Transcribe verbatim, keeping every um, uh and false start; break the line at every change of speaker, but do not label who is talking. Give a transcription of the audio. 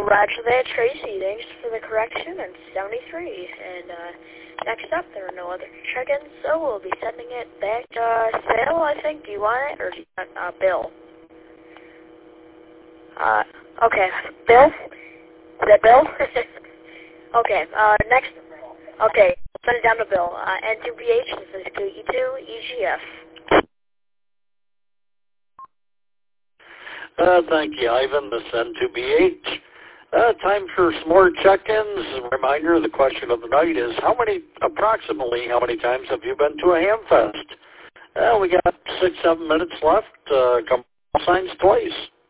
Oh, roger that, Tracy. Thanks for the correction. And seventy-three. And uh, next up, there are no other check-ins, so we'll be sending it back. Uh, Sale, I think. Do you want it, or do you want uh, Bill? Uh, okay, Bill? Is that Bill? Okay, uh, next. Okay, send it down to Bill. Uh, N two B H, this is Q E two E G F.
Uh, thank you, Ivan. This is N two B H. Uh, time for some more check-ins. Reminder, the question of the night is, how many, approximately, how many times have you been to a ham fest? Uh, we got six, seven minutes left. Uh, come signs twice.